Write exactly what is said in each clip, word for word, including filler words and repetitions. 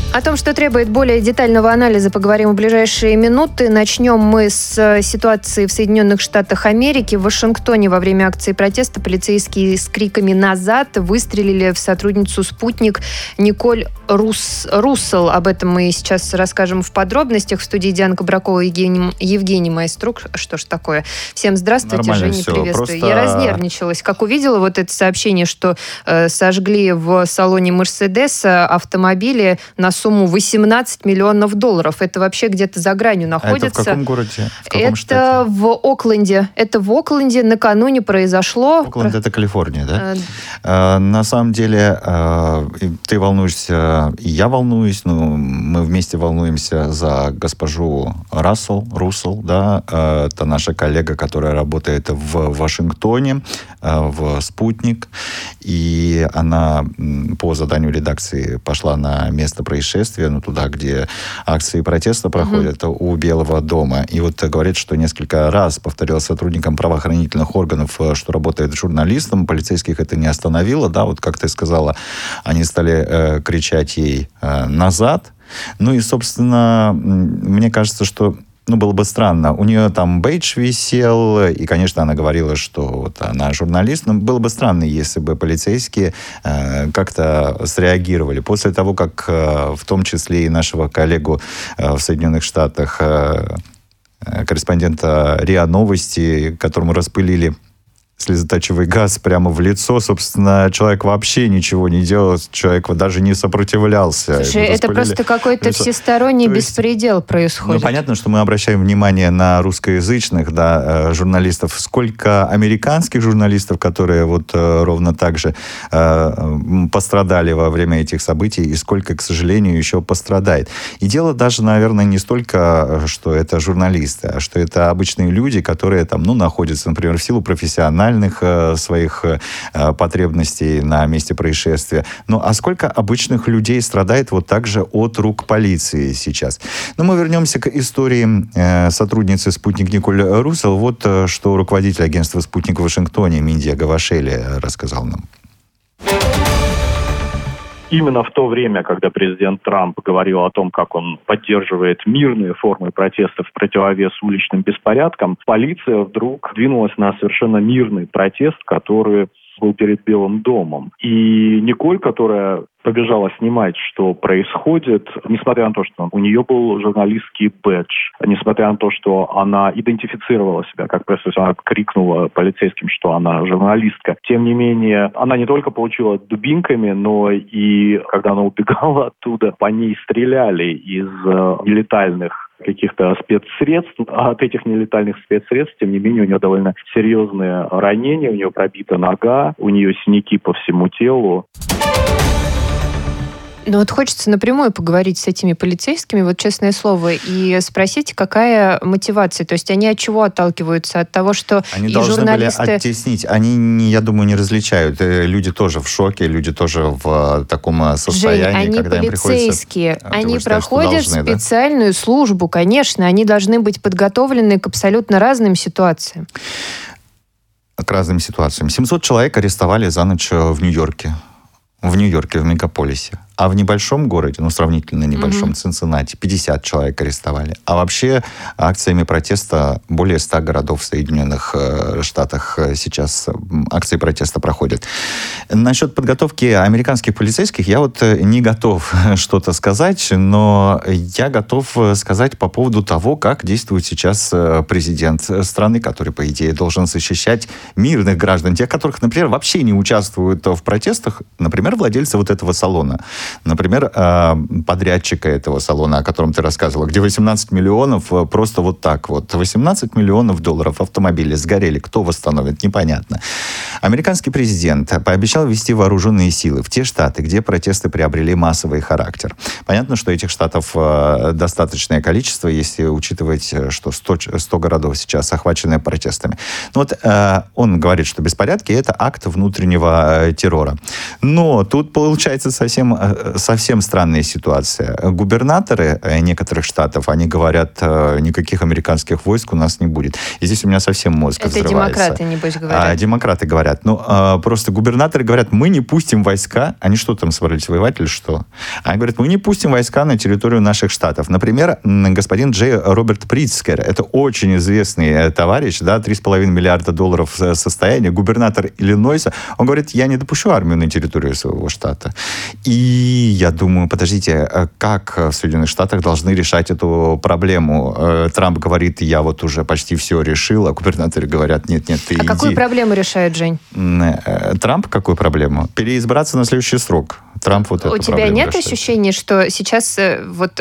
О том, что требует более детального анализа, поговорим в ближайшие минуты. Начнем мы с ситуации в Соединенных Штатах Америки. В Вашингтоне во время акции протеста полицейские с криками «назад» выстрелили в сотрудницу «Спутник» Николь Рус... Руссел. Об этом мы сейчас расскажем в подробностях. В студии Диана Кабракова и Евгений, Евгений Майструк. Что ж такое? Всем здравствуйте, Нормально Женя, все. приветствую. Просто... Я разнервничалась. Как увидела вот это сообщение, что э, сожгли в салоне Мерседеса автомобили на сумму восемнадцать миллионов долларов. Это вообще где-то за гранью находится. Это в каком городе? В каком это штате? в Окленде. Это в Окленде накануне произошло. Окленд — это Калифорния, да? А, на самом деле, а, ты волнуешься, и я волнуюсь, но мы вместе волнуемся за госпожу Рассел, Руссел, да? А, это наша коллега, которая работает в Вашингтоне, а, в «Спутник», и она по заданию редакции пошла на место происшествия, ну, туда, где акции протеста проходят, mm-hmm. у Белого дома. И вот говорит, что несколько раз повторил сотрудникам правоохранительных органов, что работает журналистом. Полицейских это не остановило, да, вот как ты сказала, они стали э, кричать ей э, «назад». Ну и, собственно, мне кажется, что ну, было бы странно. У нее там бейдж висел, и, конечно, она говорила, что вот она журналист. Но было бы странно, если бы полицейские э, как-то среагировали. После того, как э, в том числе и нашего коллегу э, в Соединенных Штатах, э, корреспондента РИА Новости, которому распылили слезоточивый газ прямо в лицо. Собственно, человек вообще ничего не делал, человек даже не сопротивлялся. Слушай, это просто какой-то лицо. Всесторонний есть, беспредел происходит. Ну, понятно, что мы обращаем внимание на русскоязычных, да, журналистов. Сколько американских журналистов, которые вот ровно так же э, пострадали во время этих событий, и сколько, к сожалению, еще пострадает. И дело даже, наверное, не столько, что это журналисты, а что это обычные люди, которые там, ну, находятся, например, в силу профессиональных своих э, потребностей на месте происшествия. Ну, а сколько обычных людей страдает вот так же от рук полиции сейчас? Но мы вернемся к истории э, сотрудницы «Спутник» Николь Руссел. Вот э, что руководитель агентства «Спутник» в Вашингтоне Миндия Гавашели рассказал нам. Именно в то время, когда президент Трамп говорил о том, как он поддерживает мирные формы протеста в противовес уличным беспорядкам, полиция вдруг двинулась на совершенно мирный протест, который был перед Белым домом. И Николь, которая побежала снимать, что происходит, несмотря на то, что у нее был журналистский бэдж, несмотря на то, что она идентифицировала себя как пресс, она крикнула полицейским, что она журналистка. Тем не менее, она не только получила дубинками, но и, когда она убегала оттуда, по ней стреляли из э, нелетальных каких-то спецсредств. А от этих нелетальных спецсредств, тем не менее, у нее довольно серьезные ранения, у нее пробита нога, у нее синяки по всему телу. Ну вот хочется напрямую поговорить с этими полицейскими, вот честное слово, и спросить, какая мотивация. То есть они от чего отталкиваются? От того, что они и должны журналисты... были оттеснить. Они, я думаю, не различают. Люди тоже в шоке, люди тоже в таком состоянии, Жень, когда они полицейские, им приходится... они считаешь, проходят должны, специальную да? службу, конечно. Они должны быть подготовлены к абсолютно разным ситуациям. К разным ситуациям. семьсот человек арестовали за ночь в Нью-Йорке. В Нью-Йорке, в мегаполисе. А в небольшом городе, ну, сравнительно небольшом, mm-hmm. Цинциннати, пятьдесят человек арестовали. А вообще акциями протеста более ста городов в Соединенных Штатах сейчас акции протеста проходят. Насчет подготовки американских полицейских я вот не готов что-то сказать, но я готов сказать по поводу того, как действует сейчас президент страны, который, по идее, должен защищать мирных граждан, тех, которых, например, вообще не участвуют в протестах, например, владельцы вот этого салона. Например, подрядчика этого салона, о котором ты рассказывала, где восемнадцать миллионов просто вот так вот. восемнадцать миллионов долларов автомобили сгорели. Кто восстановит? Непонятно. Американский президент пообещал ввести вооруженные силы в те штаты, где протесты приобрели массовый характер. Понятно, что этих штатов достаточное количество, если учитывать, что сто, сто городов сейчас охвачены протестами. Но вот он говорит, что беспорядки — это акт внутреннего террора. Но тут получается совсем совсем странная ситуация. Губернаторы некоторых штатов, они говорят, никаких американских войск у нас не будет. И здесь у меня совсем мозг Это взрывается. демократы, небось, говорят. А, демократы говорят. Ну, а, просто губернаторы говорят, мы не пустим войска. Они что там, собрались воевать или что? Они говорят, мы не пустим войска на территорию наших штатов. Например, господин Джей Роберт Притцкер, это очень известный товарищ, да, три с половиной миллиарда долларов состояния, губернатор Иллинойса, он говорит, я не допущу армию на территорию своего штата. И я думаю, подождите, как в Соединенных Штатах должны решать эту проблему? Трамп говорит, я вот уже почти все решил, а губернаторы говорят, нет, нет, ты а иди. Какую проблему решает, Жень? Трамп какую проблему? Переизбраться на следующий срок. Трамп вот эту У тебя проблему нет решает. ощущения, что сейчас вот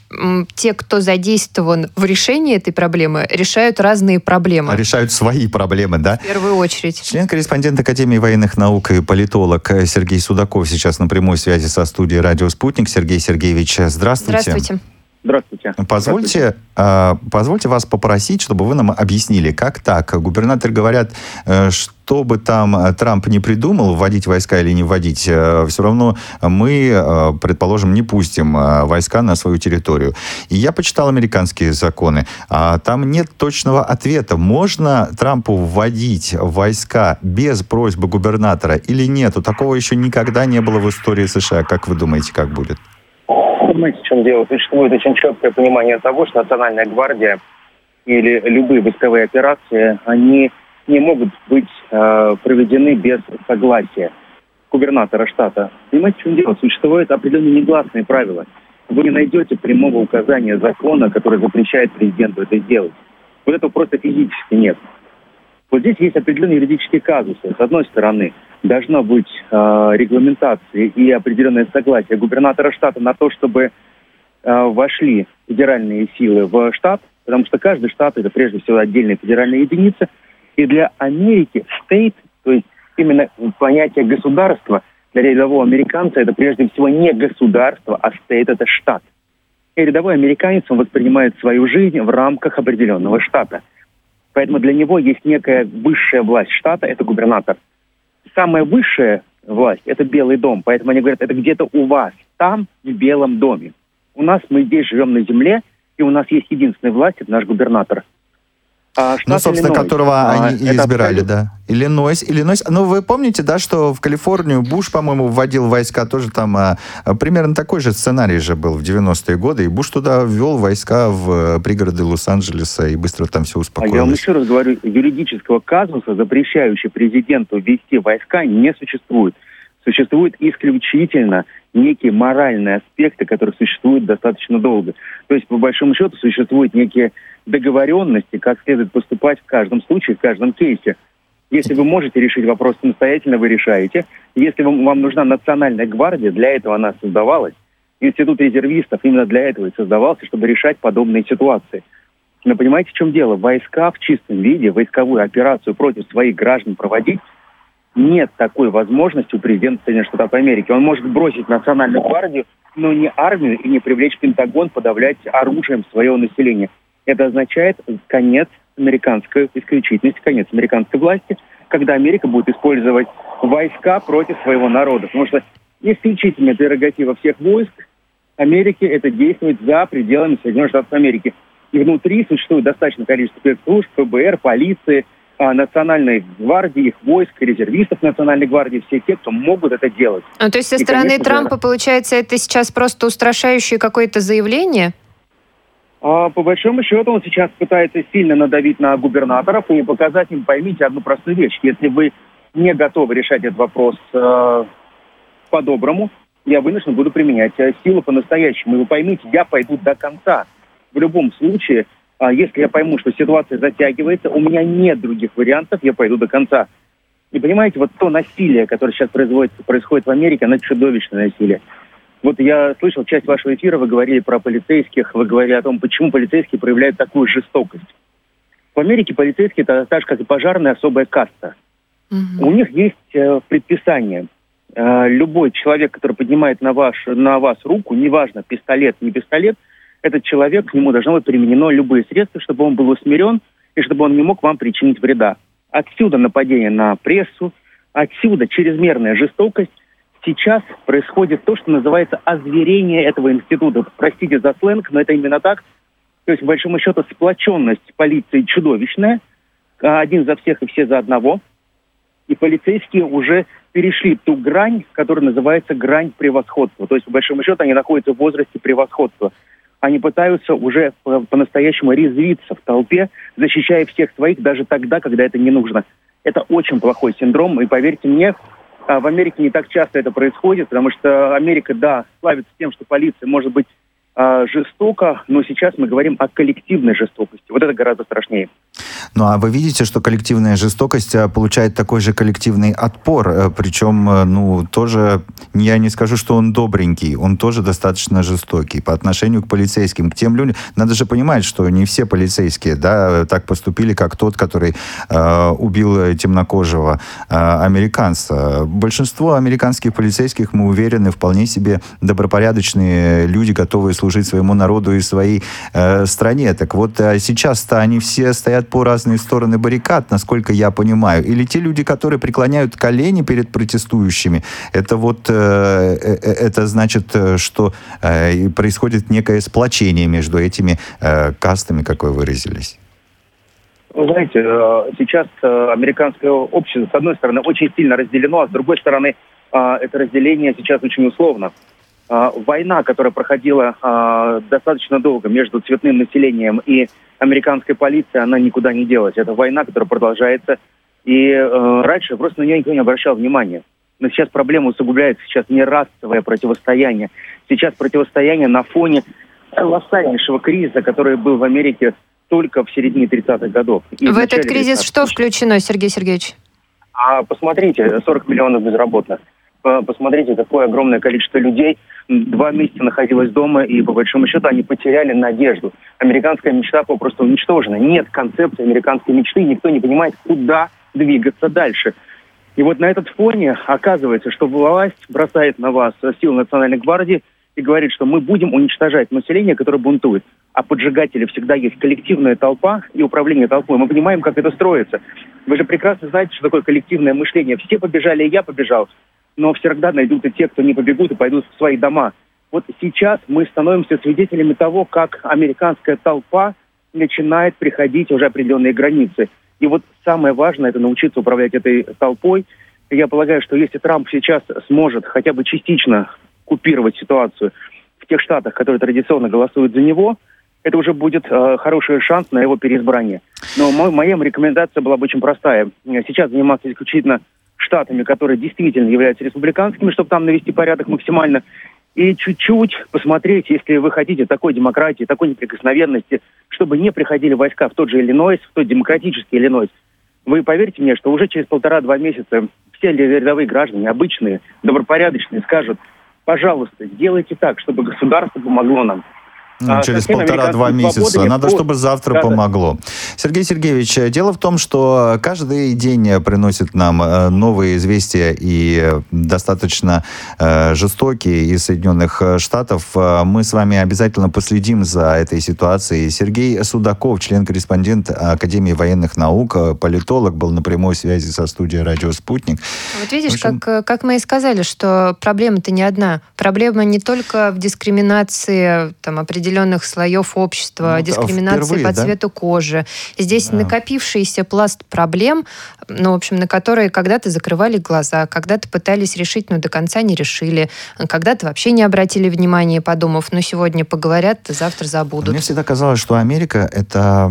те, кто задействован в решении этой проблемы, решают разные проблемы? Решают свои проблемы, да? В первую очередь. Член-корреспондент Академии военных наук и политолог Сергей Судаков сейчас на прямой связи со студией «Радио Спутник». Сергей Сергеевич, здравствуйте. Здравствуйте. Здравствуйте. Позвольте, Здравствуйте. Э, позвольте вас попросить, чтобы вы нам объяснили, как так? Губернаторы говорят, э, что бы там Трамп не придумал, вводить войска или не вводить, э, все равно мы, э, предположим, не пустим э, войска на свою территорию. И я почитал американские законы, а там нет точного ответа. Можно Трампу вводить войска без просьбы губернатора или нет? Такого еще никогда не было в истории США. Как вы думаете, как будет? Понимаете, в чем дело? Существует очень четкое понимание того, что Национальная гвардия или любые войсковые операции, они не могут быть э, проведены без согласия губернатора штата. Понимаете, в чем дело? Существуют определенные негласные правила. Вы не найдете прямого указания закона, который запрещает президенту это сделать. Вот этого просто физически нет. Вот здесь есть определенные юридические казусы. С одной стороны, должна быть э, регламентация и определенное согласие губернатора штата на то, чтобы э, вошли федеральные силы в штат, потому что каждый штат — это прежде всего отдельная федеральная единица. И для Америки state, то есть именно понятие государства, для рядового американца это прежде всего не государство, а state — это штат. И рядовой американец, он воспринимает свою жизнь в рамках определенного штата. Поэтому для него есть некая высшая власть штата — это губернатор. Самая высшая власть — это Белый дом. Поэтому они говорят, это где-то у вас, там, в Белом доме. У нас, мы здесь живем на земле, и у нас есть единственная власть — это наш губернатор. А ну, собственно, Иллинойс, которого а, они и избирали, абсолютно... да. Иллинойс, Иллинойс. Ну, вы помните, да, что в Калифорнию Буш, по-моему, вводил войска, тоже там а, примерно такой же сценарий же был в девяностые годы, и Буш туда ввел войска в пригороды Лос-Анджелеса, и быстро там все успокоилось. А я вам еще раз говорю, юридического казуса, запрещающего президенту ввести войска, не существует. Существуют исключительно некие моральные аспекты, которые существуют достаточно долго. То есть, по большому счету, существуют некие договоренности, как следует поступать в каждом случае, в каждом кейсе. Если вы можете решить вопрос самостоятельно, вы решаете. Если вам, вам нужна национальная гвардия, для этого она создавалась. Институт резервистов именно для этого и создавался, чтобы решать подобные ситуации. Но понимаете, в чем дело? Войска в чистом виде, войсковую операцию против своих граждан проводить, нет такой возможности у президента Соединенных Штатов Америки. Он может бросить национальную гвардию, но не армию и не привлечь Пентагон подавлять оружием своего населения. Это означает конец американской исключительности, конец американской власти, когда Америка будет использовать войска против своего народа. Потому что исключительная прерогатива всех войск Америки — это действовать за пределами Соединенных Штатов Америки. И внутри существует достаточное количество спецслужб, ФБР, полиции, Национальной гвардии, их войск, резервистов Национальной гвардии, все те, кто могут это делать. Ну, то есть со и, стороны конечно, Трампа, да. получается, это сейчас просто устрашающее какое-то заявление? А, по большому счету, он сейчас пытается сильно надавить на губернаторов и показать им, поймите одну простую вещь. Если вы не готовы решать этот вопрос э, по-доброму, я вынужден буду применять силу по-настоящему. И вы поймите, я пойду до конца. В любом случае, если я пойму, что ситуация затягивается, у меня нет других вариантов, я пойду до конца. И понимаете, вот то насилие, которое сейчас происходит, происходит в Америке, оно чудовищное насилие. Вот я слышал часть вашего эфира, вы говорили про полицейских, вы говорили о том, почему полицейские проявляют такую жестокость. В Америке полицейские — это так же, как и пожарная, особая каста. Угу. У них есть э, предписание. Э, любой человек, который поднимает на, ваш, на вас руку, неважно, пистолет, не пистолет, этот человек, к нему должно быть применено любые средства, чтобы он был усмирен и чтобы он не мог вам причинить вреда. Отсюда нападение на прессу, отсюда чрезмерная жестокость с сейчас происходит то, что называется озверение этого института. Простите за сленг, но это именно так. То есть, по большому счету, сплоченность полиции чудовищная. Один за всех и все за одного. И полицейские уже перешли ту грань, которая называется грань превосходства. То есть, по большому счету, они находятся в возрасте превосходства. Они пытаются уже по-настоящему резвиться в толпе, защищая всех своих даже тогда, когда это не нужно. Это очень плохой синдром, и поверьте мне, в Америке не так часто это происходит, потому что Америка, да, славится тем, что полиция может быть жестоко, но сейчас мы говорим о коллективной жестокости. Вот это гораздо страшнее. Ну, а вы видите, что коллективная жестокость получает такой же коллективный отпор, причем, ну, тоже, я не скажу, что он добренький, он тоже достаточно жестокий по отношению к полицейским, к тем людям. Надо же понимать, что не все полицейские, да, так поступили, как тот, который э, убил темнокожего э, американца. Большинство американских полицейских, мы уверены, вполне себе добропорядочные люди, готовые служить своему народу и своей э, стране. Так вот, э, сейчас-то они все стоят по разные стороны баррикад, насколько я понимаю. Или те люди, которые преклоняют колени перед протестующими, это вот, э, э, это значит, что э, происходит некое сплочение между этими э, кастами, как вы выразились. Вы знаете, сейчас американское общество, с одной стороны, очень сильно разделено, а с другой стороны, это разделение сейчас очень условно. Война, которая проходила достаточно долго между цветным населением и американской полицией, она никуда не делась. Это война, которая продолжается. И раньше просто на нее никто не обращал внимания. Но сейчас проблема усугубляется. Сейчас не расовое противостояние. Сейчас противостояние на фоне колоссальнейшего кризиса, который был в Америке только в середине тридцатых годов. И в этот кризис что включено, Сергей Сергеевич? А посмотрите, сорок миллионов безработных. Посмотрите, какое огромное количество людей два месяца находилось дома, и по большому счету они потеряли надежду. Американская мечта попросту уничтожена. Нет концепции американской мечты, никто не понимает, куда двигаться дальше. И вот на этот фоне оказывается, что власть бросает на вас силы Национальной гвардии и говорит, что мы будем уничтожать население, которое бунтует. А поджигатели всегда есть коллективная толпа и управление толпой. Мы понимаем, как это строится. Вы же прекрасно знаете, что такое коллективное мышление. Все побежали, и я побежал. Но всегда найдутся те, кто не побегут и пойдут в свои дома. Вот сейчас мы становимся свидетелями того, как американская толпа начинает приходить уже определенные границы. И вот самое важное – это научиться управлять этой толпой. И я полагаю, что если Трамп сейчас сможет хотя бы частично купировать ситуацию в тех штатах, которые традиционно голосуют за него, это уже будет э, хороший шанс на его переизбрание. Но мой, моя рекомендация была бы очень простая. Сейчас заниматься исключительно штатами, которые действительно являются республиканскими, чтобы там навести порядок максимально, и чуть-чуть посмотреть, если вы хотите такой демократии, такой неприкосновенности, чтобы не приходили войска в тот же Иллинойс, в тот демократический Иллинойс. Вы поверьте мне, что уже через полтора-два месяца все рядовые граждане, обычные, добропорядочные, скажут: пожалуйста, сделайте так, чтобы государство помогло нам. Ну, через полтора-два месяца. Надо, чтобы завтра да, помогло. Да. Сергей Сергеевич, дело в том, что каждый день приносит нам новые известия и достаточно жестокие из Соединенных Штатов. Мы с вами обязательно последим за этой ситуацией. Сергей Судаков, член-корреспондент Академии военных наук, политолог, был на прямой связи со студией «Радио Спутник». Вот видишь, общем... как, как мы и сказали, что проблема-то не одна. Проблема не только в дискриминации там, определенных слоев общества, ну, дискриминации впервые, по да? цвету кожи. Здесь да. накопившийся пласт проблем, ну, в общем, на которые когда-то закрывали глаза, когда-то пытались решить, но до конца не решили, когда-то вообще не обратили внимания, подумав, ну, сегодня поговорят, завтра забудут. Мне всегда казалось, что Америка это,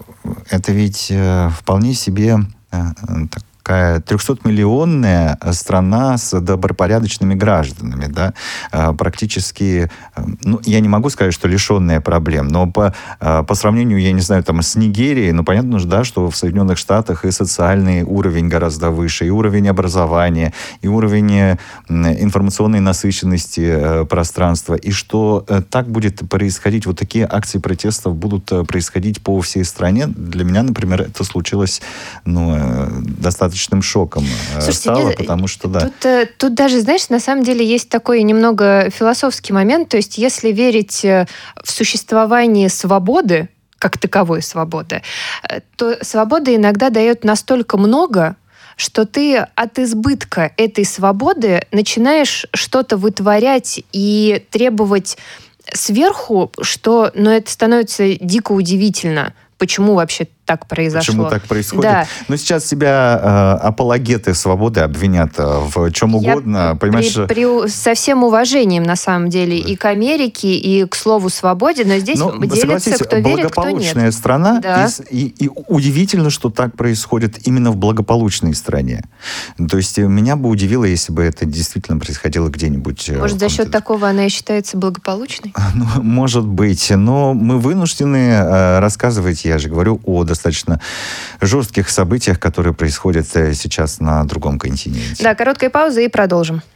это ведь вполне себе так, такая трехсотмиллионная страна с добропорядочными гражданами, да, практически, ну, я не могу сказать, что лишенная проблем, но по, по сравнению, я не знаю, там, с Нигерией, ну, понятно же, да, что в Соединенных Штатах и социальный уровень гораздо выше, и уровень образования, и уровень информационной насыщенности пространства, и что так будет происходить, вот такие акции протестов будут происходить по всей стране. Для меня, например, это случилось, ну, достаточно шоком. Слушайте, стало, нет, потому что, да. Тут, тут даже, знаешь, на самом деле есть такой немного философский момент, то есть если верить в существование свободы, как таковой свободы, то свобода иногда дает настолько много, что ты от избытка этой свободы начинаешь что-то вытворять и требовать сверху, что, ну, это становится дико удивительно. Почему вообще так произошло? Почему так происходит? Да. Но сейчас себя э, апологеты свободы обвинят в чем угодно. Я понимаешь? При, при, со всем уважением, на самом деле, и к Америке, и к слову свободе, но здесь но, делится, кто верит, кто нет. Благополучная страна, да. и, и, и удивительно, что так происходит именно в благополучной стране. То есть меня бы удивило, если бы это действительно происходило где-нибудь. Может, за счет такого она и считается благополучной? Ну, может быть, но мы вынуждены э, рассказывать, я же говорю, о достаточно жестких событиях, которые происходят сейчас на другом континенте. Да, короткая пауза и продолжим.